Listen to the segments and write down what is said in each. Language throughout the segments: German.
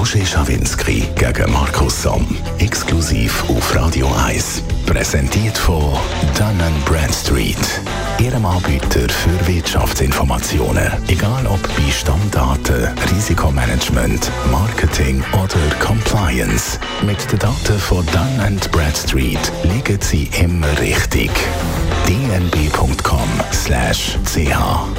Roger Schawinski gegen Markus Somm. Exklusiv auf Radio 1. Präsentiert von Dun & Bradstreet. Ihrem Anbieter für Wirtschaftsinformationen. Egal ob bei Stammdaten, Risikomanagement, Marketing oder Compliance. Mit den Daten von Dun & Bradstreet liegen Sie immer richtig. dnb.com/ch.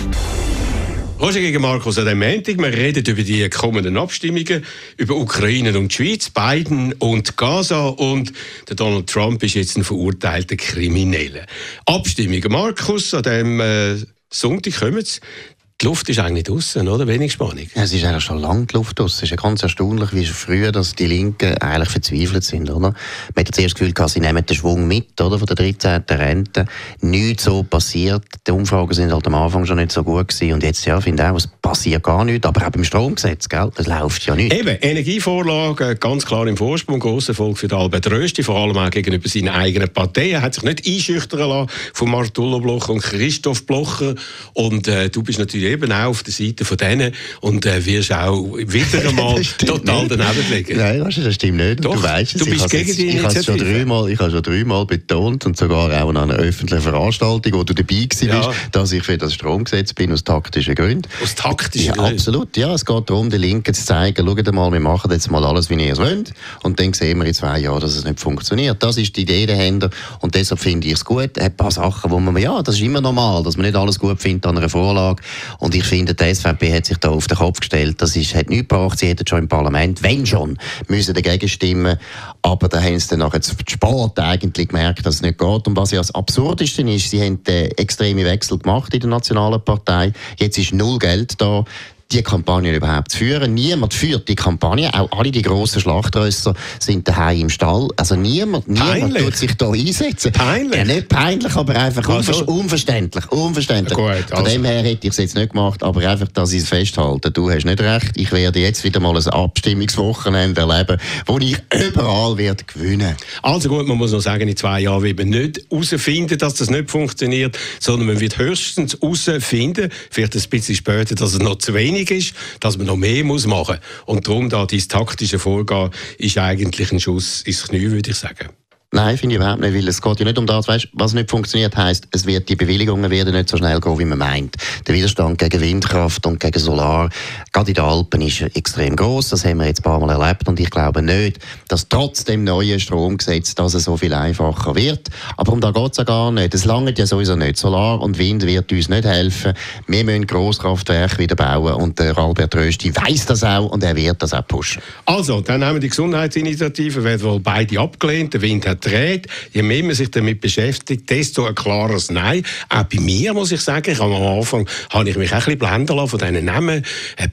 Roger gegen Markus an dem Montag. Wir reden über die kommenden Abstimmungen, über Ukraine und die Schweiz, Biden und Gaza, und der Donald Trump ist jetzt ein verurteilter Krimineller. Abstimmungen, Markus, an dem Sonntag kommen sie. Die Luft ist eigentlich draussen, oder? Wenig Spannung. Ja, es ist eigentlich schon lange die Luft draussen. Es ist ja ganz erstaunlich, wie früher dass die Linken eigentlich verzweifelt sind, oder? Man hat das erste Gefühl gehabt, sie nehmen den Schwung mit, oder? Von der 13. Rente. Nichts so passiert. Die Umfragen sind halt am Anfang schon nicht so gut gewesen. Und jetzt, ja, finde ich auch, es passiert gar nichts. Aber auch beim Stromgesetz, gell? Es läuft ja nicht. Eben, Energievorlage ganz klar im Vorsprung. Grosser Erfolg für Albert Rösti, vor allem auch gegenüber seinen eigenen Parteien. Er hat sich nicht einschüchtern lassen von Martullo Blocher und Christoph Blocher. Und du bist natürlich eben auch auf der Seite von denen und wirst auch wieder einmal total daneben liegen. Nein, das stimmt nicht. Doch, du weißt es. Du bist gegen die Initiative. Ich habe schon dreimal betont, und sogar auch an einer öffentlichen Veranstaltung, wo du dabei bist, dass ich für das Stromgesetz bin, aus taktischen Gründen. Aus taktischen Gründen? Absolut, ja. Es geht darum, den Linken zu zeigen, schaut mal, wir machen jetzt mal alles, wie ihr es wollt, und dann sehen wir in 2 Jahren, dass es nicht funktioniert. Das ist die Idee dahinter, und deshalb finde ich es gut. Ein paar Sachen, wo man, ja, das ist immer normal, dass man nicht alles gut findet an einer Vorlage, und ich finde, die SVP hat sich da auf den Kopf gestellt. Das hat nichts gebracht. Sie hätten schon im Parlament, wenn schon, müssen dagegen stimmen. Aber da haben sie dann nachher zu spät eigentlich gemerkt, dass es nicht geht. Und was ja das Absurdeste ist, sie haben den extremen Wechsel gemacht in der Nationalen Partei. Jetzt ist 0 Geld da, die Kampagne überhaupt zu führen. Niemand führt die Kampagne. Auch alle die grossen Schlachtrösser sind daheim im Stall. Also niemand tut sich da einsetzen. Peinlich? Ja, nicht peinlich, aber einfach unverständlich. Gut, Von dem her hätte ich es jetzt nicht gemacht, aber einfach, dass ich es festhalte. Du hast nicht recht. Ich werde jetzt wieder mal ein Abstimmungswochenende erleben, wo ich überall werde gewinnen. Also gut, man muss noch sagen, in 2 Jahren wird man nicht herausfinden, dass das nicht funktioniert, sondern man wird höchstens herausfinden, vielleicht ein bisschen später, dass es noch zu wenig ist, dass man noch mehr machen muss. Und darum, da dieses taktische Vorgehen ist eigentlich ein Schuss ins Knie, würde ich sagen. Nein, finde ich überhaupt nicht, weil es geht ja nicht um das, weißt, was nicht funktioniert, heisst, die Bewilligungen werden nicht so schnell gehen, wie man meint. Der Widerstand gegen Windkraft und gegen Solar, gerade in den Alpen, ist extrem gross. Das haben wir jetzt ein paar Mal erlebt, und ich glaube nicht, dass trotz dem neuen Stromgesetz das so viel einfacher wird. Aber um da geht es ja gar nicht. Es langt ja sowieso nicht. Solar und Wind wird uns nicht helfen. Wir müssen Grosskraftwerke wieder bauen, und der Albert Rösti weiss das auch, und er wird das auch pushen. Also, dann haben wir die Gesundheitsinitiative, werden wohl beide abgelehnt. Der Wind hat dreht. Je mehr man sich damit beschäftigt, desto ein klares Nein. Auch bei mir, muss ich sagen, am Anfang habe ich mich auch ein bisschen blenden lassen von diesen Namen.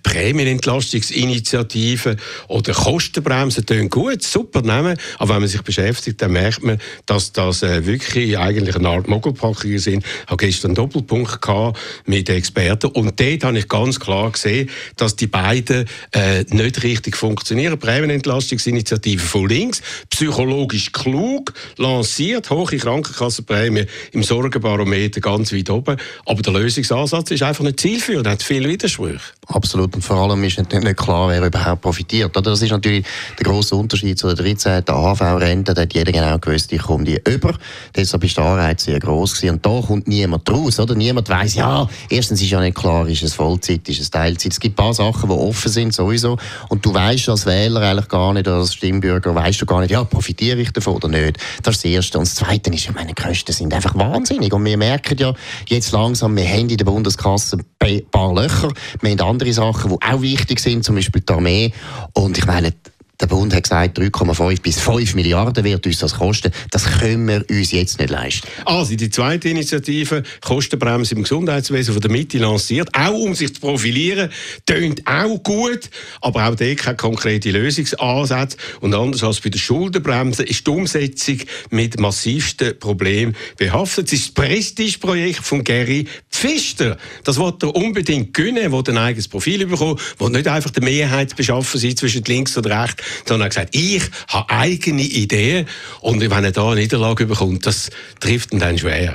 Prämienentlastungsinitiative oder Kostenbremse tönt gut, super Namen. Aber wenn man sich beschäftigt, dann merkt man, dass das wirklich eigentlich eine Art Mogelpackungen sind. Ich habe gestern einen Doppelpunkt gehabt mit den Experten, und dort habe ich ganz klar gesehen, dass die beiden nicht richtig funktionieren. Prämienentlastungsinitiative von links, psychologisch klug, lanciert, hohe Krankenkassenprämie im Sorgenbarometer ganz weit oben. Aber der Lösungsansatz ist einfach nicht zielführend, hat viele Widersprüche. Absolut, und vor allem ist nicht klar, wer überhaupt profitiert. Das ist natürlich der grosse Unterschied zu der 13. AHV-Rente. Da hat jeder genau gewusst, ich komme die über. Deshalb ist der Anreiz sehr gross gewesen. Und da kommt niemand raus, oder? Niemand weiss, ja, erstens ist ja nicht klar, ist es Vollzeit, ist es Teilzeit. Es gibt ein paar Sachen, die offen sind, sowieso. Und du weisst als Wähler eigentlich gar nicht, oder als Stimmbürger weisst du gar nicht, ja, profitiere ich davon oder nicht. Das ist das Erste. Und das Zweite ist, meine Kosten sind einfach wahnsinnig. Und wir merken ja jetzt langsam, wir haben in der Bundeskasse ein paar Löcher. Wir haben andere Sachen, die auch wichtig sind, zum Beispiel die Armee. Und ich meine, der Bund hat gesagt, 3,5 bis 5 Milliarden wird uns das kosten. Das können wir uns jetzt nicht leisten. Also die zweite Initiative, Kostenbremse im Gesundheitswesen, von der Mitte lanciert, auch um sich zu profilieren, tönt auch gut, aber auch dort keine konkrete Lösungsansätze. Und anders als bei der Schuldenbremse ist die Umsetzung mit massivsten Problemen behaftet. Es ist das Prestigeprojekt von Geri Pfister. Das wollte er unbedingt gewinnen, will ein eigenes Profil bekommen, will nicht einfach die Mehrheit beschaffen sein zwischen links und rechts, sondern er hat gesagt, ich habe eigene Ideen, und wenn er da eine Niederlage bekommt, das trifft ihn dann schwer.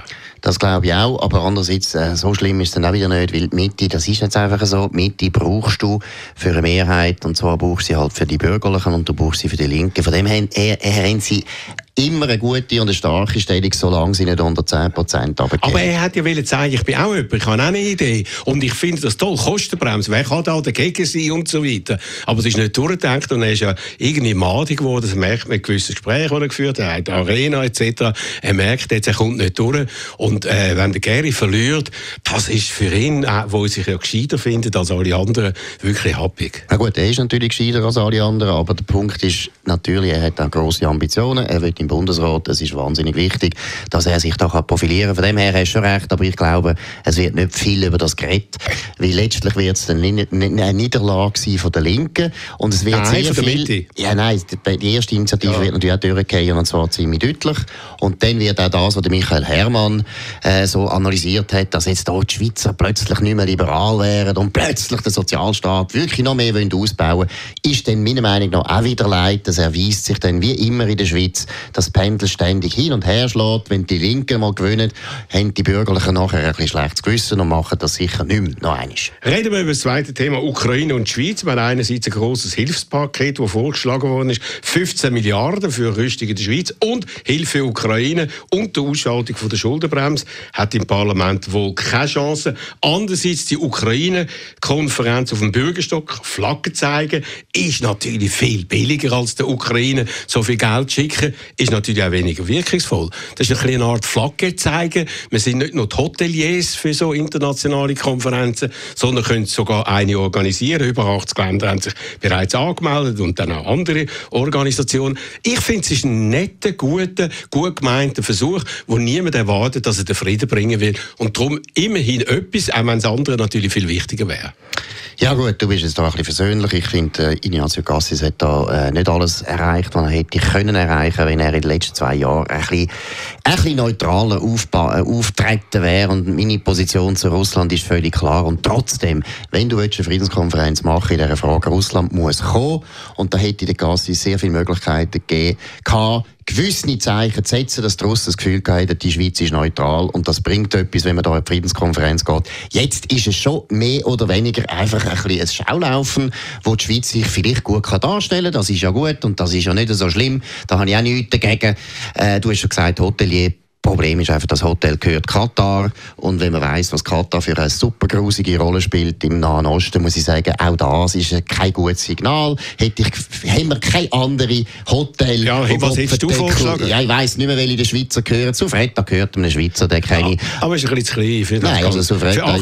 Das glaube ich auch, aber andererseits, so schlimm ist es dann auch wieder nicht, weil die Mitte, das ist jetzt einfach so, die Mitte brauchst du für eine Mehrheit, und zwar brauchst du sie halt für die Bürgerlichen und du brauchst sie für die Linken. Von dem her haben sie immer eine gute und eine starke Stellung, solange sie nicht unter 10% runtergehen. Aber er hat ja wollen sagen, ich bin auch jemand, ich habe auch eine Idee. Und ich finde das toll, Kostenbremse, wer kann da dagegen sein und so weiter. Aber es ist nicht durchgedacht und er ist ja irgendwie madig geworden, das merkt man in gewissen Gesprächen, die er geführt hat, der Arena etc. Er merkt jetzt, er kommt nicht durch. Und wenn der Geri verliert, das ist für ihn, wo er sich ja gescheiter findet als alle anderen, wirklich happig. Na gut, er ist natürlich gescheiter als alle anderen, aber der Punkt ist natürlich, er hat auch grosse Ambitionen, er will im Bundesrat, es ist wahnsinnig wichtig, dass er sich da profilieren kann. Von dem her hast du schon recht, aber ich glaube, es wird nicht viel über das geredet, weil letztlich wird es dann eine Niederlage sein von der Linken und es wird sehr viel... Ja, nein, die erste Initiative wird natürlich auch durchgehen, und zwar ziemlich deutlich. Und dann wird auch das, was Michael Herrmann so analysiert hat, dass jetzt hier die Schweizer plötzlich nicht mehr liberal wären und plötzlich den Sozialstaat wirklich noch mehr ausbauen wollen, ist dann meiner Meinung nach auch wieder leid. Das erweist sich dann wie immer in der Schweiz, das Pendel ständig hin und her schlägt. Wenn die Linken mal gewinnen, haben die Bürgerlichen nachher ein bisschen schlechtes Gewissen und machen das sicher nicht mehr noch einmal. Reden wir über das zweite Thema, Ukraine und Schweiz. Wir haben einerseits ein grosses Hilfspaket, das vorgeschlagen worden ist, 15 Milliarden für Rüstung in der Schweiz und Hilfe für Ukraine und die Ausschaltung von der Schuldenbremse hat im Parlament wohl keine Chance. Andererseits die Ukraine-Konferenz auf dem Bürgerstock, Flaggen zeigen, ist natürlich viel billiger als der Ukraine. So viel Geld schicken ist natürlich auch weniger wirkungsvoll. Das ist eine Art Flagge zeigen. Wir sind nicht nur die Hoteliers für so internationale Konferenzen, sondern können sogar eine organisieren. Über 80 Länder haben sich bereits angemeldet und dann auch andere Organisationen. Ich finde, es ist ein netter, guter, gut gemeinter Versuch, wo niemand erwartet, dass er den Frieden bringen will. Und darum immerhin etwas, auch wenn das andere natürlich viel wichtiger wäre. Ja gut, du bist jetzt da ein bisschen versöhnlich. Ich finde, Ignazio Cassis hat da nicht alles erreicht, was er hätte können erreichen, wenn er in den letzten 2 Jahren ein bisschen neutraler auftreten wäre. Und meine Position zu Russland ist völlig klar. Und trotzdem, wenn du eine Friedenskonferenz machen in dieser Frage, Russland muss kommen, und da hätte der Cassis sehr viele Möglichkeiten gegeben, gewisse Zeichen zu setzen, dass die Russen das Gefühl haben, die Schweiz ist neutral und das bringt etwas, wenn man da in die Friedenskonferenz geht. Jetzt ist es schon mehr oder weniger einfach ein bisschen ein Schaulaufen, wo die Schweiz sich vielleicht gut darstellen kann. Das ist ja gut und das ist ja nicht so schlimm. Da habe ich auch nichts dagegen. Du hast schon gesagt, Hotelier. Problem ist einfach, das Hotel gehört Katar. Und wenn man weiss, was Katar für eine super grusige Rolle spielt im Nahen Osten, muss ich sagen, auch das ist kein gutes Signal. Haben wir keine andere Hotel. Ja, was hättest du vorgeschlagen? Ja, ich weiss nicht mehr, welche der Schweizer gehören. Sofretta gehört einem Schweizer, der keine... Ja, aber ist ein bisschen zu klein. Für Nein, also Sofretta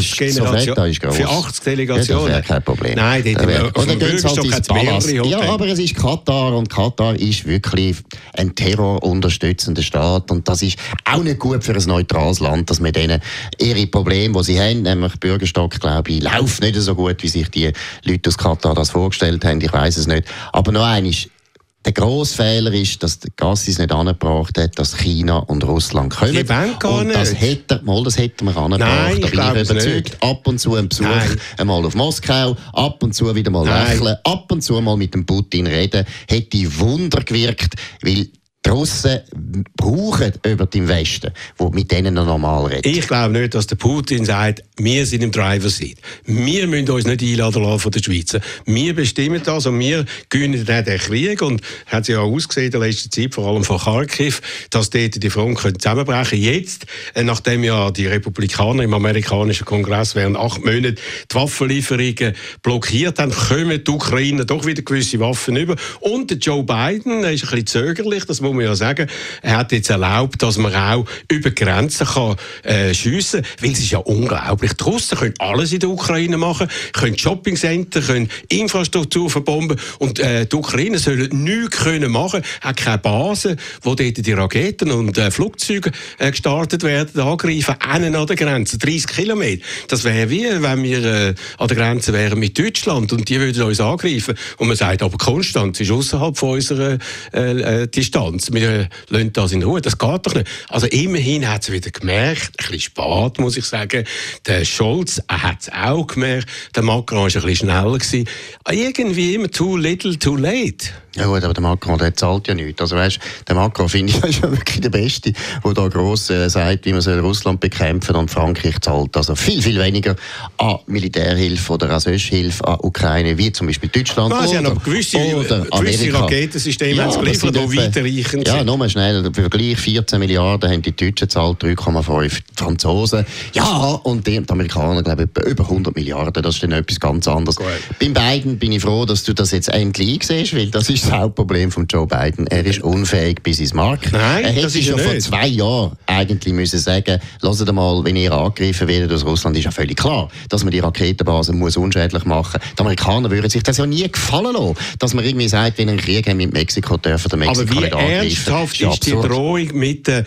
ist gross. Für 80 Delegationen? Ja, das wäre kein Problem. Nein, oder gehen sie halt ins Palast. Ja, aber es ist Katar und Katar ist wirklich ein terrorunterstützender Staat und das ist auch nicht gut für ein neutrales Land, dass wir denen ihre Probleme, die sie haben, nämlich Bürgerstock, glaube ich, läuft nicht so gut, wie sich die Leute aus Katar das vorgestellt haben. Ich weiss es nicht. Aber noch einmal, der grosse Fehler ist, dass der Cassis nicht angebracht hat, dass China und Russland kommen. Die wollen gar nicht. Das hätten wir angebracht. Nein, ich da bin ich überzeugt. Ab und zu ein Besuch einmal auf Moskau, ab und zu wieder mal lächeln, ab und zu mal mit dem Putin reden, hätte Wunder gewirkt, weil die Russen brauchen über den Westen, wo mit denen normal reden. Ich glaube nicht, dass der Putin sagt, wir sind im Driver's Seat. Wir müssen uns nicht einladen lassen von den Schweizer. Wir bestimmen das und wir gewinnen den Krieg. Und hat sich ja ausgesehen in der letzten Zeit, vor allem von Kharkiv, dass dort die Front zusammenbrechen können. Jetzt, nachdem ja die Republikaner im amerikanischen Kongress während 8 Monaten die Waffenlieferungen blockiert haben, kommen die Ukrainer doch wieder gewisse Waffen über. Und der Joe Biden, der ist ein bisschen zögerlich, das muss man ja sagen, er hat jetzt erlaubt, dass man auch über Grenzen schiessen kann, weil es ist ja unglaublich. Die Russen können alles in der Ukraine machen, können Shoppingcenter, können Infrastruktur verbomben und die Ukrainer sollen nichts können machen, haben keine Basen, wo dort die Raketen und Flugzeuge gestartet werden, angreifen, an der Grenze, 30 Kilometer. Das wäre wie, wenn wir an der Grenze wären mit Deutschland und die würden uns angreifen. Und man sagt, aber Konstanz ist außerhalb von unserer Distanz. und wir lassen das in Ruhe. Das geht doch nicht. Also immerhin hat es wieder gemerkt, ein bisschen spät, muss ich sagen. Der Scholz hat es auch gemerkt. Der Macron war ein bisschen schneller gewesen. Irgendwie immer too little, too late. Ja gut, aber der Macron, der zahlt ja nichts. Also weißt, der Macron, finde ich, ist ja wirklich der Beste, der da gross sagt, wie man Russland bekämpfen und Frankreich zahlt also viel, viel weniger an Militärhilfe oder an Hilfe an Ukraine, wie zum Beispiel Deutschland Sie haben aber gewisse Raketensysteme geliefert, die weiterreichend sind. Ja, nur mal schnell, der Vergleich, 14 Milliarden haben die Deutschen gezahlt, 3,5 die Franzosen. Ja, und die Amerikaner, glaube ich, über 100 Milliarden, das ist dann etwas ganz anderes. Gut. Beim Biden bin ich froh, dass du das jetzt endlich einsiehst, weil das ist das Hauptproblem von Joe Biden. Er ist unfähig bis ins Markt. Nein, er hätte schon vor 2 Jahren eigentlich müssen sagen, lasst mal, wenn ihr angegriffen werdet aus Russland, ist ja völlig klar, dass man die Raketenbasen muss unschädlich machen muss. Die Amerikaner würden sich das ja nie gefallen lassen, dass man irgendwie sagt, wenn wir einen Krieg haben mit Mexiko, dürfen der Mexiko nicht angreifen. Aber wie ernsthaft ist die Drohung mit den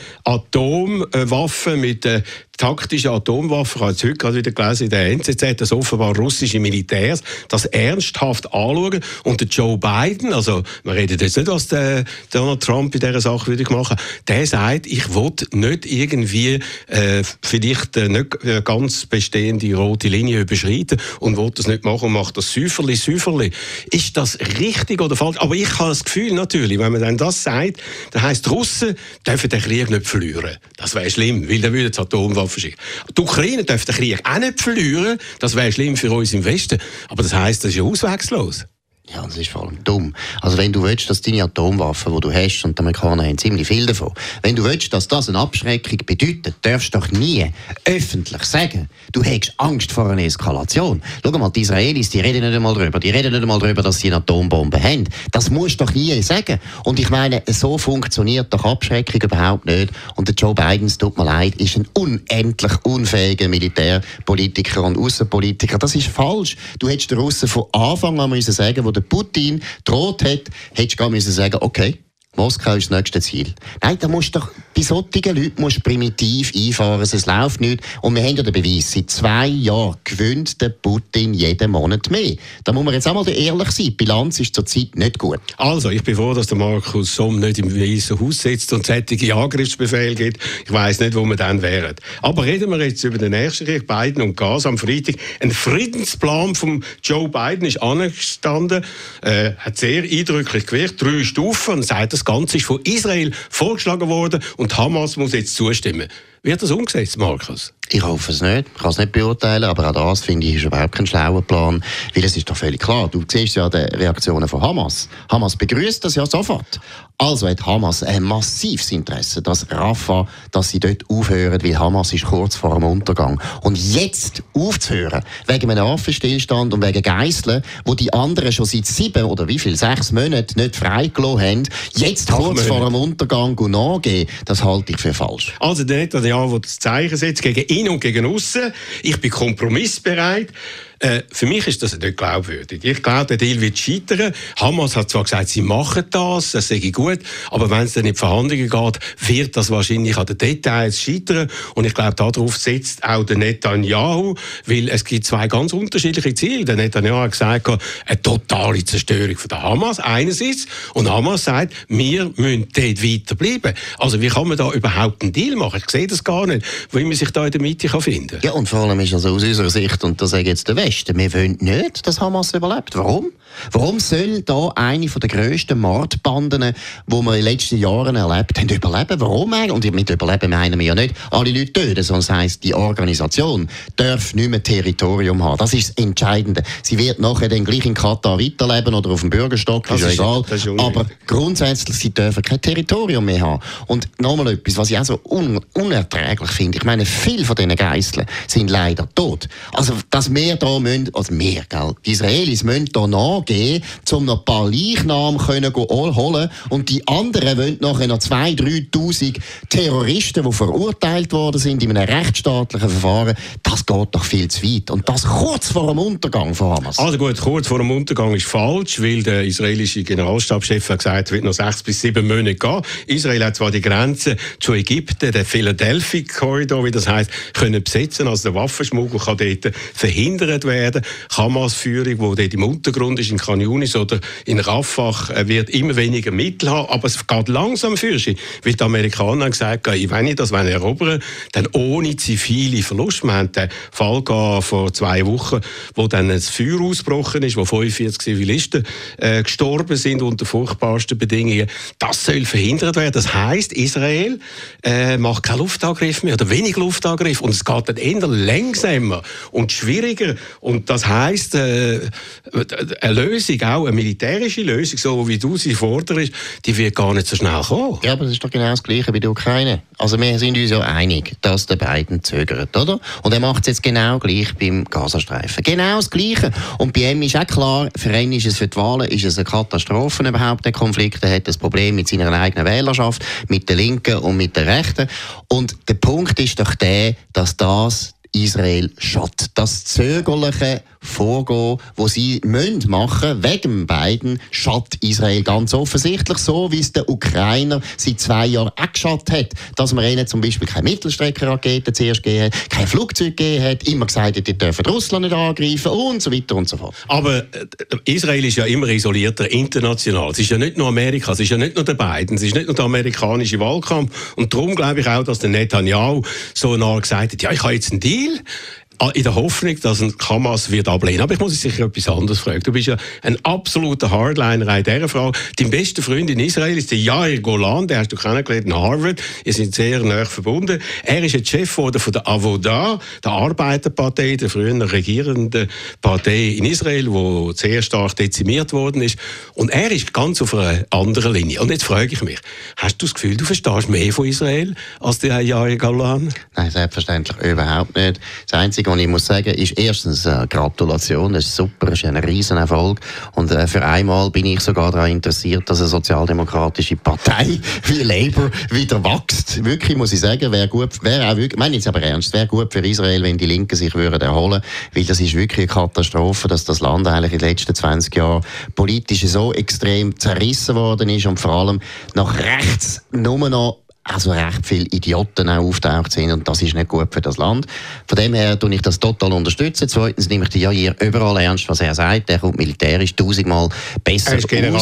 Atomwaffen, mit den taktischen Atomwaffen? Ich habe jetzt heute gerade wieder gelesen in der NZZ, dass offenbar russische Militärs das ernsthaft anschauen. Und der Joe Biden, also wir reden jetzt nicht, was der Donald Trump in dieser Sache würde machen, der sagt, ich will nicht irgendwie vielleicht nicht ganz bestehende rote Linie überschreiten und will das nicht machen und macht das Säuferli. Ist das richtig oder falsch? Aber ich habe das Gefühl natürlich, wenn man dann das sagt, dann heisst, die Russen dürfen den Krieg nicht verlieren. Das wäre schlimm, weil dann würden die Atomwaffen schicken. Die Ukraine dürfen den Krieg auch nicht verlieren. Das wäre schlimm für uns im Westen. Aber das heisst, das ist ja ausweglos. Ja, das ist vor allem dumm. Also wenn du willst, dass deine Atomwaffen, die du hast, und die Amerikaner haben ziemlich viel davon, wenn du willst, dass das eine Abschreckung bedeutet, darfst du doch nie öffentlich sagen, du hättest Angst vor einer Eskalation. Schau mal, die Israelis, die reden nicht einmal darüber. Die reden nicht einmal darüber, dass sie eine Atombombe haben. Das musst du doch nie sagen. Und ich meine, so funktioniert doch Abschreckung überhaupt nicht. Und der Joe Biden, es tut mir leid, ist ein unendlich unfähiger Militärpolitiker und Außenpolitiker. Das ist falsch. Du hättest den Russen von Anfang an müssen sagen, wo der Putin droht hat, hättest du gar müssen sagen, okay, Moskau ist das nächste Ziel. Nein, da musst du doch bei solchen Leuten musst primitiv einfahren, es läuft nicht. Und wir haben ja den Beweis, seit 2 Jahren gewinnt der Putin jeden Monat mehr. Da muss man jetzt auch mal ehrlich sein, die Bilanz ist zurzeit nicht gut. Also, ich bin froh, dass der Markus Somm nicht im Weißen Haus sitzt und solche Angriffsbefehle gibt. Ich weiss nicht, wo wir dann wären. Aber reden wir jetzt über den nächsten Krieg, Biden und Gas am Freitag. Ein Friedensplan von Joe Biden ist angestanden, hat sehr eindrücklich gewirkt, 3 Stufen, und sagt, das Ganze ist von Israel vorgeschlagen worden und Hamas muss jetzt zustimmen. Wird das umgesetzt, Markus? Ich hoffe es nicht. Ich kann es nicht beurteilen, aber auch das, finde ich, ist überhaupt kein schlauer Plan, weil es ist doch völlig klar. Du siehst ja die Reaktionen von Hamas. Hamas begrüßt das ja sofort. Also hat Hamas ein massives Interesse, dass Rafah, dass sie dort aufhören, weil Hamas ist kurz vor dem Untergang. Und jetzt aufzuhören, wegen einem Waffenstillstand und wegen Geisseln, wo die anderen schon seit 7 oder 6 Monaten nicht freigelassen haben, jetzt kurz vor dem Untergang nachgeben, das halte ich für falsch. Also der Netanyahu will das Zeichen setzen gegen ihn und gegen aussen. Ich bin kompromissbereit. Für mich ist das nicht glaubwürdig. Ich glaube, der Deal wird scheitern. Hamas hat zwar gesagt, sie machen das sei gut, aber wenn es dann in die Verhandlungen geht, wird das wahrscheinlich an den Details scheitern. Und ich glaube, darauf setzt auch der Netanyahu, weil es gibt 2 ganz unterschiedliche Ziele. Der Netanyahu hat gesagt, eine totale Zerstörung von der Hamas einerseits, und Hamas sagt, wir müssen dort weiterbleiben. Also wie kann man da überhaupt einen Deal machen? Ich sehe das gar nicht, wie man sich da in der Mitte finden kann. Ja, und vor allem ist also aus unserer Sicht, und da sage ich jetzt der Westen, wir wollen nicht, dass Hamas überlebt. Warum? Warum soll da eine der grössten Mordbanden, die wir in den letzten Jahren erlebt haben, überleben? Warum eigentlich? Und mit überleben meinen wir ja nicht alle Leute töten, sondern das heisst, die Organisation darf nicht mehr Territorium haben. Das ist das Entscheidende. Sie wird nachher dann gleich in Katar weiterleben oder auf dem Bürgerstock, ist ja egal. Aber grundsätzlich, sie dürfen kein Territorium mehr haben. Und nochmal etwas, was ich auch so unerträglich finde. Ich meine, viele von diesen Geisseln sind leider tot. Also, dass wir da müssen, also wir, gell, die Israelis müssen da nachgehen, um noch ein paar Leichnamen holen, und die anderen wollen nachher noch 2'000, 3'000 Terroristen, die verurteilt worden sind in einem rechtsstaatlichen Verfahren. Das geht doch viel zu weit. Und das kurz vor dem Untergang von Hamas. Also gut, kurz vor dem Untergang ist falsch, weil der israelische Generalstabschef hat gesagt, es wird noch 6 bis 7 Monate gehen. Israel hat zwar die Grenze zu Ägypten, den Philadelphia Corridor, wie das heisst, können besetzen, also der Waffenschmuggel kann dort verhindert verhindert werden. Hamas-Führung, die dort im Untergrund ist, in Khan Yunis oder in Rafah, wird immer weniger Mittel haben, aber es geht langsam für sich. Weil die Amerikaner haben gesagt, wenn ich das erobern, dann ohne zivile Verluste. Wir haben den Fall vor 2 Wochen, wo dann ein Feuer ausgebrochen ist, wo 45 Zivilisten gestorben sind unter furchtbarsten Bedingungen. Das soll verhindert werden. Das heisst, Israel macht keinen Luftangriff mehr oder wenig Luftangriff und es geht dann eher langsamer und schwieriger. Und das heisst, eine Lösung, auch eine militärische Lösung, so wie du sie forderst, die wird gar nicht so schnell kommen. Ja, aber das ist doch genau das Gleiche wie die Ukraine. Also wir sind uns ja einig, dass der Biden zögert, oder? Und er macht es jetzt genau gleich beim Gazastreifen. Genau das Gleiche. Und bei ihm ist auch klar, für ihn ist es für die Wahlen ist es eine Katastrophe überhaupt, der Konflikt. Er hat das Problem mit seiner eigenen Wählerschaft, mit der Linken und mit der Rechten. Und der Punkt ist doch der, dass das Israel schadet. Das zögerliche Vorgehen, das sie machen müssen, wegen beiden, schadet Israel ganz offensichtlich, so wie es der Ukrainer seit 2 Jahren auch geschadet hat. Dass man ihnen zum Beispiel keine Mittelstreckenraketen zuerst gegeben hat, kein Flugzeug gegeben hat, immer gesagt hat, die dürfen Russland nicht angreifen und so weiter und so fort. Aber Israel ist ja immer isolierter international. Es ist ja nicht nur Amerika, es ist ja nicht nur der Biden, es ist nicht nur der amerikanische Wahlkampf. Und darum glaube ich auch, dass der Netanyahu so nah gesagt hat, ja, ich habe jetzt einen Deal, in der Hoffnung, dass ein Hamas wird ablehnen. Aber ich muss dich sicher etwas anderes fragen. Du bist ja ein absoluter Hardliner in dieser Frage. Dein bester Freund in Israel ist der Yair Golan, den hast du kennengelernt in Harvard. Ihr seid sehr nah verbunden. Er ist jetzt Chef von der Avoda, der Arbeiterpartei, der früher regierenden Partei in Israel, die sehr stark dezimiert worden ist. Und er ist ganz auf einer anderen Linie. Und jetzt frage ich mich, hast du das Gefühl, du verstehst mehr von Israel als der Yair Golan? Nein, selbstverständlich überhaupt nicht. Das Einzige, was ich muss sagen, ist erstens Gratulation, das ist super, das ist ein Riesenerfolg. Und für einmal bin ich sogar daran interessiert, dass eine sozialdemokratische Partei wie Labour wieder wächst. Wirklich, muss ich sagen, wäre gut, wäre auch wirklich, meine jetzt aber ernst, wäre gut für Israel, wenn die Linken sich würden erholen, weil das ist wirklich eine Katastrophe, dass das Land eigentlich in den letzten 20 Jahren politisch so extrem zerrissen worden ist und vor allem nach rechts nur noch recht viele Idioten auch auftaucht sind und das ist nicht gut für das Land. Von dem her tue ich das total unterstützen. Zweitens nehme ich die Jair überall ernst, was er sagt. Er kommt militärisch 1000-mal besser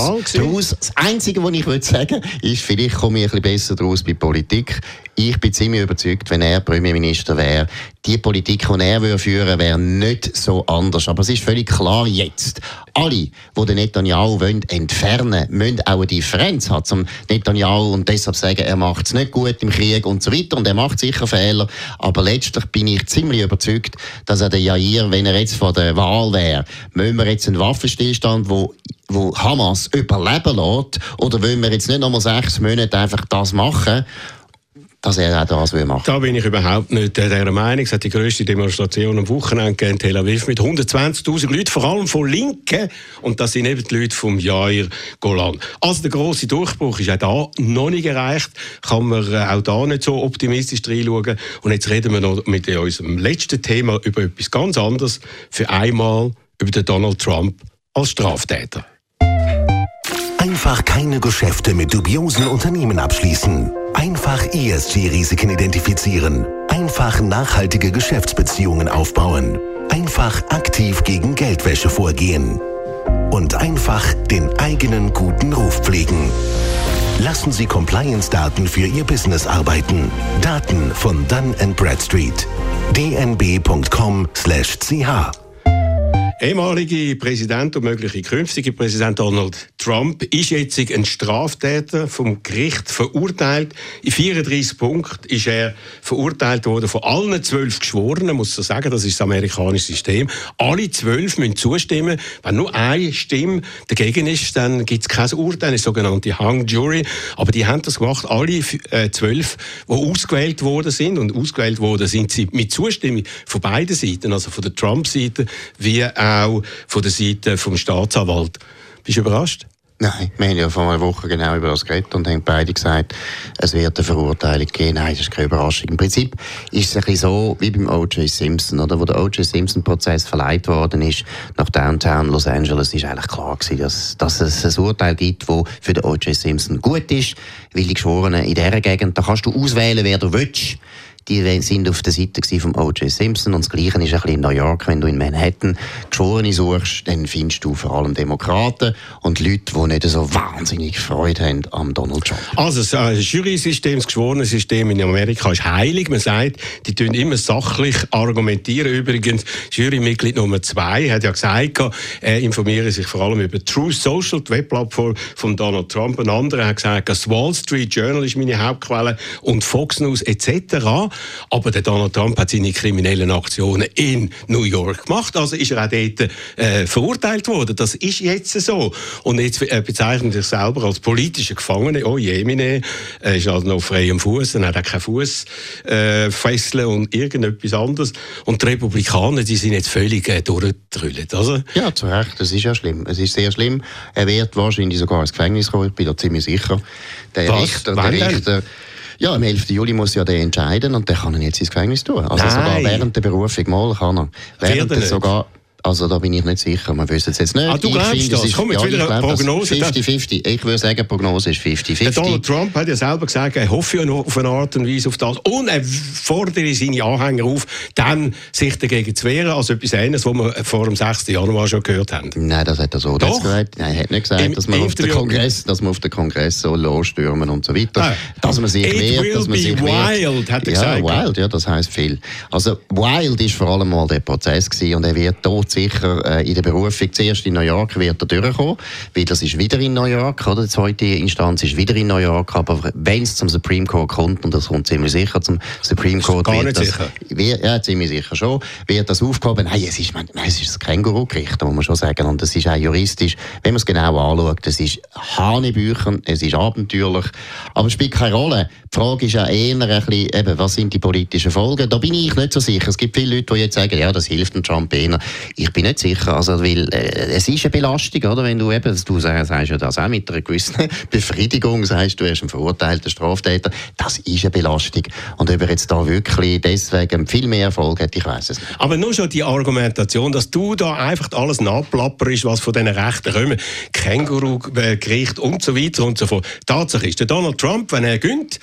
raus. Das Einzige, was ich sagen will, ist, vielleicht komme ich ein bisschen besser raus bei Politik. Ich bin ziemlich überzeugt, wenn er Premierminister wäre, die Politik, die er führen würde, wäre nicht so anders. Aber es ist völlig klar jetzt. Alle, die den Netanyahu entfernen wollen, müssen auch eine Differenz haben zum Netanyahu und deshalb sagen, er macht es nicht gut im Krieg und so weiter und er macht sicher Fehler. Aber letztlich bin ich ziemlich überzeugt, dass er den Yair, wenn er jetzt vor der Wahl wäre, müssen wir jetzt einen Waffenstillstand, wo Hamas überleben lässt, oder wollen wir jetzt nicht nochmal 6 Monate einfach das machen, dass er auch das machen will. Da bin ich überhaupt nicht der Meinung. Es hat die grösste Demonstration am Wochenende in Tel Aviv mit 120'000 Leuten, vor allem von Linken. Und das sind eben die Leute vom Yair Golan. Also der grosse Durchbruch ist auch da noch nicht erreicht. Kann man auch da nicht so optimistisch reinschauen. Und jetzt reden wir noch mit unserem letzten Thema über etwas ganz anderes. Für einmal über den Donald Trump als Straftäter. Einfach keine Geschäfte mit dubiosen Unternehmen abschließen. Einfach ESG-Risiken identifizieren. Einfach nachhaltige Geschäftsbeziehungen aufbauen. Einfach aktiv gegen Geldwäsche vorgehen. Und einfach den eigenen guten Ruf pflegen. Lassen Sie Compliance-Daten für Ihr Business arbeiten. Daten von Dun & Bradstreet. dnb.com/ch. Ehemalige Präsident und mögliche künftige Präsident Donald Trump ist jetzt ein Straftäter, vom Gericht verurteilt. In 34 Punkten ist er verurteilt worden von allen 12 Geschworenen, muss ich sagen, das ist das amerikanische System. Alle 12 müssen zustimmen. Wenn nur eine Stimme dagegen ist, dann gibt es kein Urteil, eine sogenannte Hung Jury. Aber die haben das gemacht, alle 12, die ausgewählt worden sind. Und ausgewählt worden sind sie mit Zustimmung von beiden Seiten, also von der Trump-Seite wie auch von der Seite vom Staatsanwalt. Bist du überrascht? Nein, wir haben ja vor einer Woche genau über das geredet und haben beide gesagt, es wird eine Verurteilung geben. Nein, das ist keine Überraschung. Im Prinzip ist es ein bisschen so wie beim O.J. Simpson, oder? Wo der O.J. Simpson-Prozess verleiht worden ist nach Downtown Los Angeles, ist eigentlich klar gewesen, dass es ein Urteil gibt, das für den O.J. Simpson gut ist, weil die Geschworenen in dieser Gegend, da kannst du auswählen, wer du willst. die sind auf der Seite von O.J. Simpson. Und das Gleiche ist ein bisschen in New York. Wenn du in Manhattan Geschworene suchst, dann findest du vor allem Demokraten und Leute, die nicht so wahnsinnig Freude haben am Donald Trump. Also das Jury-System, das Geschworenensystem in Amerika ist heilig. Man sagt, die tun immer sachlich argumentieren. Übrigens, Jurymitglied Nummer 2 hat ja gesagt, er informiere sich vor allem über True Social, die Webplattform von Donald Trump. Ein anderer hat gesagt, das Wall Street Journal ist meine Hauptquelle und Fox News etc. Aber der Donald Trump hat seine kriminellen Aktionen in New York gemacht. Also ist er auch dort verurteilt worden. Das ist jetzt so. Und jetzt bezeichnet er sich selber als politischer Gefangener. Oh jemine, er ist also noch frei am Fuß, er hat auch keine Fußfesseln und irgendetwas anderes. Und die Republikaner, die sind jetzt völlig durchgedrüllt. Also? Ja, zu Recht. Das ist ja schlimm. Es ist sehr schlimm. Er wird wahrscheinlich sogar ins Gefängnis kommen. Ich bin da ziemlich sicher. Der Richter, ja, am 11. Juli muss ja der entscheiden und der kann ihn jetzt ins Gefängnis tun. Also sogar während der Berufung mal kann er. Während sogar... Also da bin ich nicht sicher, wir wissen es jetzt nicht. Du glaubst das? Komm jetzt wieder eine Prognose. 50-50. Ich würde sagen, Prognose ist 50-50. Donald Trump hat ja selber gesagt, er hoffe auf eine Art und Weise auf das. Und er fordere seine Anhänger auf, dann sich dagegen zu wehren, als etwas Ähnliches, was wir vor dem 6. Januar schon gehört haben. Nein, das hat er so nicht gesagt. Nein, er hat nicht gesagt, dass man auf den Kongress so losstürmen und so weiter. Dass man sich wehrt, dass man sich wild, hat er gesagt. Ja, wild, ja, das heisst viel. Also wild ist vor allem mal der Prozess gewesen und er wird dort sicher in der Berufung zuerst in New York wird er durchkommen, weil das ist wieder in New York, oder? Die zweite Instanz ist wieder in New York, aber wenn es zum Supreme Court kommt, und das kommt ziemlich sicher zum Supreme Court, ziemlich sicher schon, wird das aufgehoben. Nein, es ist das Känguru-Gericht, muss man schon sagen, und das ist auch juristisch, wenn man es genau anschaut, es ist hanebüchen, es ist abenteuerlich, aber es spielt keine Rolle. Die Frage ist ja eher ein bisschen, eben, was sind die politischen Folgen? Da bin ich nicht so sicher. Es gibt viele Leute, die jetzt sagen, ja, das hilft dem Trump eher. Ich bin nicht sicher, also, weil es ist eine Belastung, oder? Wenn du eben, du sagst ja das auch mit einer gewissen Befriedigung, sagst du, er ist ein verurteilter Straftäter, das ist eine Belastung. Und ob er jetzt da wirklich deswegen viel mehr Erfolg hat, ich weiss es nicht. Aber nur schon die Argumentation, dass du da einfach alles nachplapperst, was von diesen Rechten kommen, Känguru-Gericht und so weiter und so fort. Tatsache ist, der Donald Trump, wenn er gewinnt,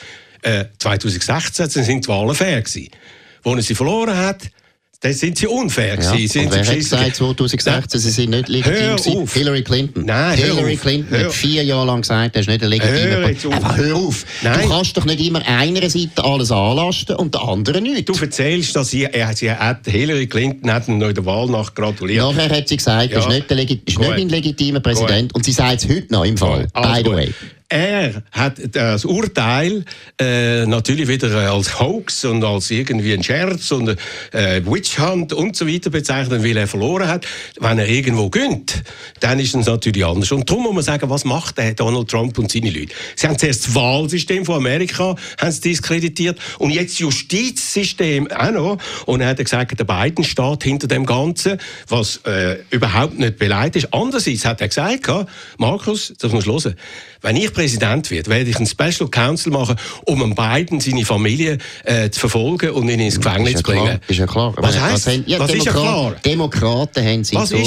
2016 sind die Wahlen fair gewesen. Als er sie verloren hat, dann sind sie unfair gewesen. Und wer hat gesagt, 2016, sie sind nicht legitim gewesen? Hillary Clinton. Nein, Hillary Clinton hat 4 Jahre lang gesagt, er ist nicht eine legitime Partei. Hör auf. Nein. Du kannst doch nicht immer einer Seite alles anlasten und der anderen nicht. Du erzählst, dass Hillary Clinton hat noch in der Wahl nach gratuliert. Nachher hat sie gesagt, er ist nicht ein legitimer Präsident. Und sie sagt es heute noch im Fall. By the way. Er hat das Urteil natürlich wieder als Hoax und als irgendwie ein Scherz und Witch Hunt und so weiter bezeichnet, weil er verloren hat. Wenn er irgendwo gönnt, dann ist es natürlich anders. Und darum muss man sagen, was macht der Donald Trump und seine Leute? Sie haben zuerst das Wahlsystem von Amerika haben sie diskreditiert und jetzt das Justizsystem auch noch. Und er hat gesagt, der Biden steht hinter dem Ganzen, was überhaupt nicht beleidigt ist. Andererseits hat er gesagt, Markus, das musst du hören, wenn ich Präsident werde ich einen Special Counsel machen, um einen Biden seine Familie zu verfolgen und ihn ins Gefängnis zu bringen. Ist ja klar. Was heisst? Was ist ja klar? Demokraten haben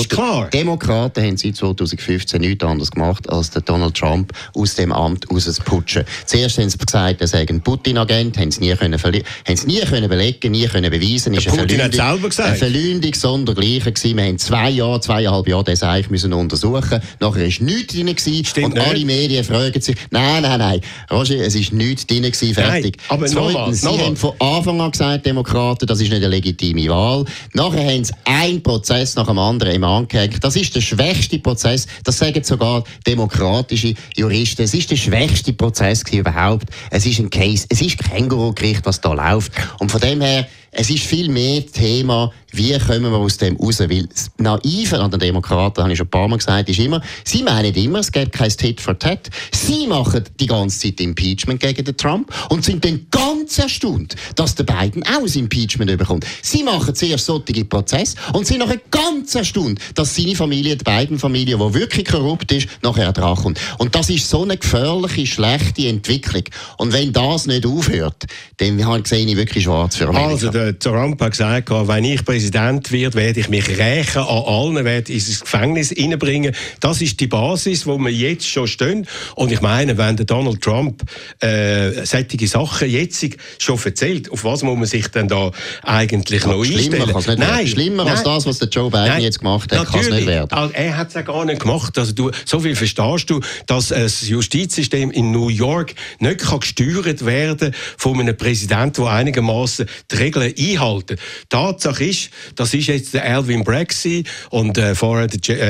seit 2015 nichts anderes gemacht, als den Donald Trump aus dem Amt rauszuputschen. Zuerst haben sie gesagt, er sei ein Putin-Agent, haben sie nie können belegen, nie können beweisen. Der Putin hat selber gesagt. Eine Verleumdung sondergleichen gewesen. Wir haben 2,5 Jahre das eigentlich müssen untersuchen. Nachher ist nichts drin gewesen. Stimmt und nicht. Alle Medien fragen sich, nein, Roger, es ist nichts drin gewesen, fertig. Nein, aber Zweitens, sie haben von Anfang an gesagt, Demokraten, das ist nicht eine legitime Wahl. Nachher haben sie einen Prozess nach dem anderen immer angehängt. Das ist der schwächste Prozess, das sagen sogar demokratische Juristen. Es ist der schwächste Prozess überhaupt. Es ist ein Case, es ist Känguru-Gericht, was da läuft. Und von dem her, es ist viel mehr Thema, wie kommen wir aus dem raus? Weil das Naive an den Demokraten, habe ich schon ein paar Mal gesagt, ist immer, sie meinen immer, es gibt kein Tit for Tat. Sie machen die ganze Zeit Impeachment gegen den Trump und sind dann ganz erstaunt, dass der Biden auch ein Impeachment bekommt. Sie machen zuerst solche Prozesse und sind nachher ganz erstaunt, dass seine Familie, die Biden-Familie, die wirklich korrupt ist, nachher dran kommt. Und das ist so eine gefährliche, schlechte Entwicklung. Und wenn das nicht aufhört, dann sehe ich wirklich schwarz für Amerika. Also der Trump hat gesagt, wenn ich Präsident werde, werde ich mich rächen an allen, werde ins Gefängnis reinbringen. Das ist die Basis, wo wir jetzt schon stehen. Und ich meine, wenn der Donald Trump solche Sachen jetzt schon erzählt. Auf was muss man sich denn da eigentlich noch einstellen? Schlimmer als das, was der Joe Biden jetzt gemacht hat, kann es nicht werden. Also er hat es ja gar nicht gemacht. Also so viel verstehst du, dass das Justizsystem in New York nicht gesteuert werden von einem Präsidenten, der einigermaßen die Regeln einhalten. Tatsache ist, das ist jetzt der Alvin Bragg und vorher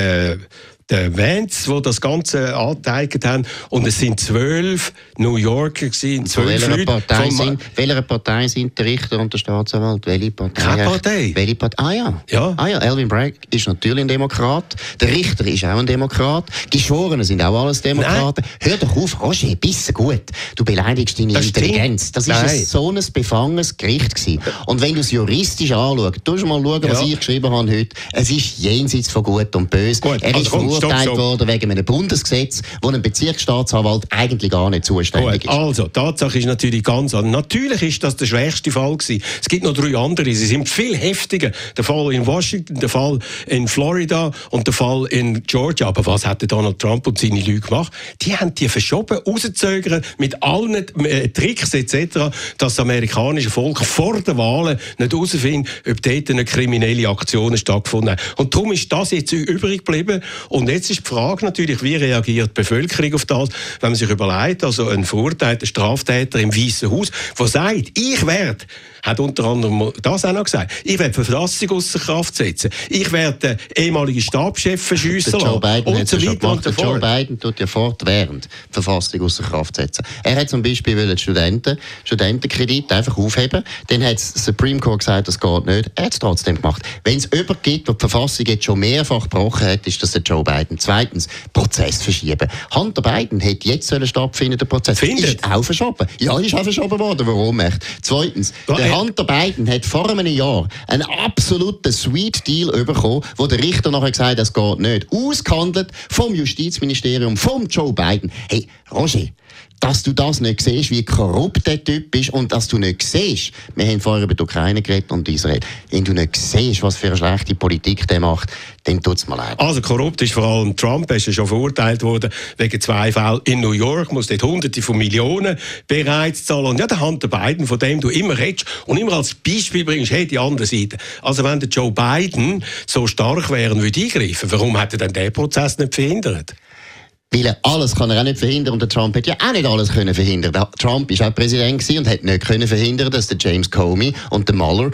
der Vance, die das Ganze angeteigt haben. Und es sind 12 New Yorker gewesen, 12 Leute. Welcher Partei sind der Richter und der Staatsanwalt? Welche Partei? Keine Partei. Welche Partei? Ja. Alvin Bragg ist natürlich ein Demokrat. Der Richter ist auch ein Demokrat. Die Geschworenen sind auch alles Demokraten. Nein. Hör doch auf, Roger, bisschen gut. Du beleidigst deine Intelligenz. Das war so ein befangenes Gericht gewesen. Und wenn du es juristisch anschaust, du mal schauen, was ich geschrieben habe heute. Es ist jenseits von Gut und Böse. Gut, er ist verurteilt worden wegen einem Bundesgesetz, wo ein Bezirksstaatsanwalt eigentlich gar nicht zuständig ist. Also, Tatsache ist natürlich ganz anders. Natürlich ist das der schwächste Fall gewesen. Es gibt noch 3 andere, sie sind viel heftiger. Der Fall in Washington, der Fall in Florida und der Fall in Georgia. Aber was hat Donald Trump und seine Leute gemacht? Die haben die verschoben, rauszögern, mit allen Tricks etc., dass das amerikanische Volk vor den Wahlen nicht herausfindet, ob dort eine kriminelle Aktionen stattgefunden haben. Und darum ist das jetzt übrig geblieben. Und jetzt ist die Frage natürlich, wie reagiert die Bevölkerung auf das, wenn man sich überlegt, also ein verurteilter Straftäter im Weißen Haus, der sagt, ich werde, hat unter anderem das auch noch gesagt, ich werde die Verfassung ausser Kraft setzen, ich werde den ehemaligen Stabschef verschiessen lassen und so weiter und so fort. Joe Biden tut ja fortwährend die Verfassung ausser Kraft setzen. Er hat zum Beispiel Studentenkredit einfach aufheben, dann hat das Supreme Court gesagt, das geht nicht, er hat es trotzdem gemacht. Wenn es jemanden gibt, der die Verfassung jetzt schon mehrfach gebrochen hat, ist das der Joe Biden. Zweitens, Prozess verschieben. Hunter Biden hätte jetzt stattfinden, der Prozess. Ist auch verschoben. Ja, ist auch verschoben worden. Warum echt? Zweitens, der Hunter Biden hat vor einem Jahr einen absoluten Sweet Deal bekommen, wo der Richter nachher gesagt hat, das geht nicht. Ausgehandelt vom Justizministerium, vom Joe Biden. Hey, Roger, dass du das nicht siehst, wie korrupt der Typ ist und dass du nicht siehst, wir haben vorher über die Ukraine geredet und Israel, wenn du nicht siehst, was für eine schlechte Politik der macht, dann tut es mir leid. Also korrupt ist vor allem Trump, er ist ja schon verurteilt worden wegen 2 Fällen in New York, muss dort Hunderte von Millionen bereits zahlen. Und ja, der Hunter Biden, von dem du immer redest und immer als Beispiel bringst, hey, die andere Seite. Also wenn der Joe Biden so stark wäre und würde eingreifen, warum hat er denn den Prozess nicht verhindert? Weil alles kann er auch nicht verhindern und der Trump hat ja auch nicht alles können verhindern. Der Trump war auch Präsident und hat nicht können verhindern, dass der James Comey und der Mueller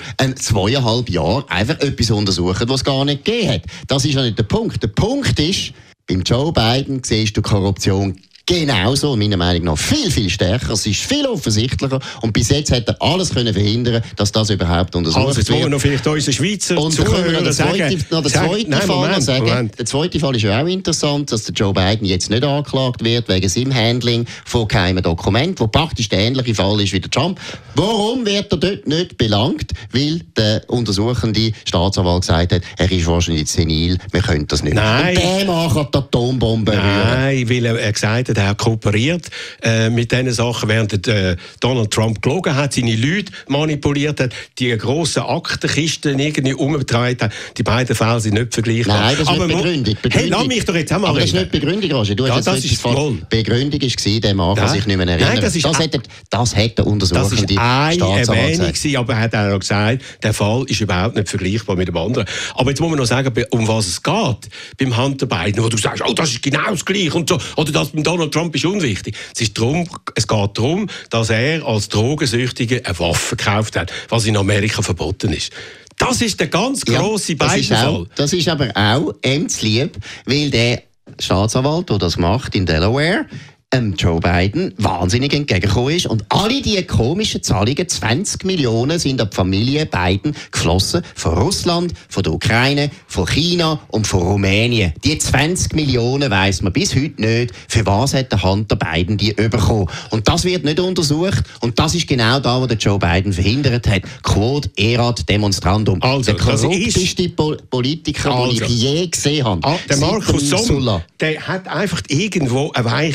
2,5 Jahre einfach etwas untersuchen, was es gar nicht gegeben hat. Das ist ja nicht der Punkt. Der Punkt ist, beim Joe Biden siehst du Korruption genauso, meiner Meinung nach, viel, viel stärker. Es ist viel offensichtlicher. Und bis jetzt hat er alles können verhindern, dass das überhaupt untersucht wird. Also jetzt wollen wir noch vielleicht unsere Schweizer und Zuhörer der zweite Fall ist ja auch interessant, dass der Joe Biden jetzt nicht angeklagt wird wegen seinem Handling von geheimen Dokumenten, wo praktisch der ähnliche Fall ist wie der Trump. Warum wird er dort nicht belangt? Weil der untersuchende Staatsanwalt gesagt hat, er ist wahrscheinlich senil, wir können das nicht. Nein. Und der macht die Atombombe rühren. Nein, weil er gesagt hat, er hat kooperiert mit diesen Sachen, während Donald Trump gelogen hat, seine Leute manipuliert hat, die grossen Aktenkisten irgendwie umgetragen hat. Die beiden Fälle sind nicht vergleichbar. Nein, das ist nicht Begründung. Hey, lass mich doch jetzt einmal reden. Das ist nicht Begründung, Roger. Du hast das ist voll. Begründung war, der Mann kann sich nicht mehr erinnern. Nein, das hat der untersuchende Staatsanwalt gesagt. Aber er hat auch noch gesagt, der Fall ist überhaupt nicht vergleichbar mit dem anderen. Aber jetzt muss man noch sagen, um was es geht beim Hunter Biden, wo du sagst, oh, das ist genau das Gleiche und so, oder das beim Donald Trump ist unwichtig. Es geht darum, dass er als Drogensüchtiger eine Waffe gekauft hat, was in Amerika verboten ist. Das ist der ganz grosse Biden-Fall. Das ist aber auch zu lieb, weil der Staatsanwalt, der das macht in Delaware, Joe Biden wahnsinnig entgegengekommen ist und alle diese komischen Zahlungen, 20 Millionen, sind an die Familie Biden geflossen, von Russland, von der Ukraine, von China und von Rumänien. Die 20 Millionen weiss man bis heute nicht, für was hat der Hunter Biden die bekommen. Und das wird nicht untersucht und das ist genau da, wo der Joe Biden verhindert hat. Quod erat demonstrandum. Also, der korrupteste Politiker, den ich je gesehen habe. Der Markus Somm, der hat einfach irgendwo eine weiche Stelle.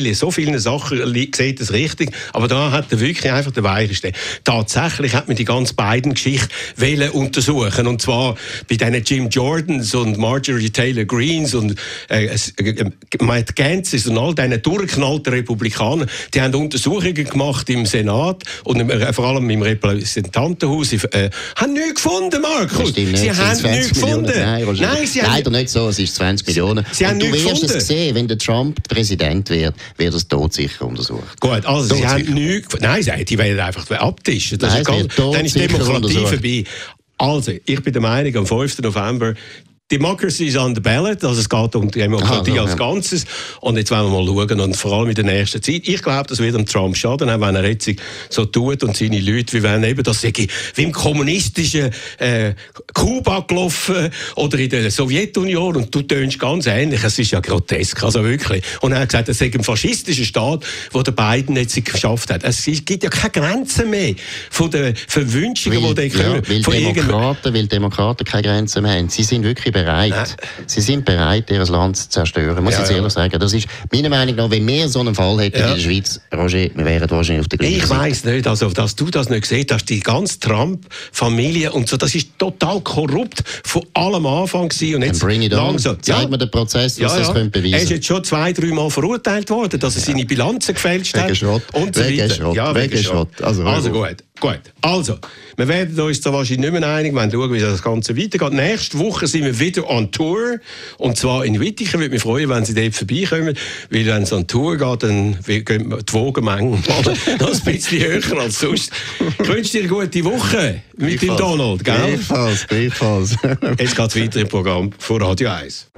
Familie. So vielen Sachen sieht es richtig. Aber da hat er wirklich einfach den Weichsten. Tatsächlich hat man die ganze Biden-Geschichte untersuchen. Und zwar bei diesen Jim Jordans und Marjorie Taylor Greens und Matt Gaetz und all diesen durchgeknallten Republikanern. Die haben Untersuchungen gemacht im Senat und vor allem im Repräsentantenhaus. Haben nichts gefunden, Markus. Sie haben nichts gefunden. Nein, sie haben leider nicht so. Es ist 20 Millionen. Und du wirst es sehen, wenn der Trump Präsident wird es todsicher untersucht. Gut, also sie haben nichts gefunden. Nein, die werden einfach abtischen. Dann ist Demokratie vorbei. Also, ich bin der Meinung, am 5. November Democracy is on the ballot, also es geht um die Demokratie als Ganzes. Und jetzt wollen wir mal schauen, und vor allem in der nächsten Zeit. Ich glaube, das wird dem Trump schaden, auch wenn er jetzt so tut und seine Leute, wie wenn eben das wie im kommunistischen Kuba gelaufen oder in der Sowjetunion, und du tönst ganz ähnlich. Es ist ja grotesk, also wirklich. Und er hat gesagt, es sei ein faschistischer Staat, wo der Biden jetzt geschafft hat. Es gibt ja keine Grenzen mehr von den Verwünschungen, die kommen. Weil Demokraten keine Grenzen mehr haben. Sie sind wirklich bereit. Sie sind bereit, ihr Land zu zerstören. Muss ich jetzt ehrlich sagen. Das ist meiner Meinung nach, wenn wir so einen Fall hätten in der Schweiz, Roger, wir wären wahrscheinlich auf der gleichen Seite. Ich weiss nicht, also, dass du das nicht gesehen hast, die ganze Trump-Familie und so, das ist total korrupt von allem Anfang gewesen. Und jetzt bring it on. Zeig mir den Prozess, was das könnte beweisen. Er ist jetzt schon 2-3 Mal verurteilt worden, dass er seine Bilanzen gefälscht hat. Wegen Schrott. Und so weiter. Wegen Schrott. Also gut. Also, wir werden uns da wahrscheinlich nicht mehr einig, wir werden schauen, wie das Ganze weitergeht. Nächste Woche sind wir wieder on Tour, und zwar in Wittichen. Würde mich freuen, wenn Sie dort vorbeikommen, weil wenn es on Tour geht, dann gehen die Wogenmengen noch ein bisschen höher als sonst. Ich wünsche dir eine gute Woche mit dem Donald, gell? Gleichfalls. Jetzt geht es weiter im Programm von Radio 1.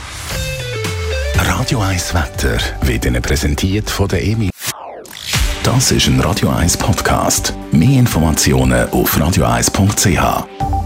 Radio 1 Wetter wird Ihnen präsentiert von der EMI. Das ist ein Radio 1 Podcast. Mehr Informationen auf radio1.ch.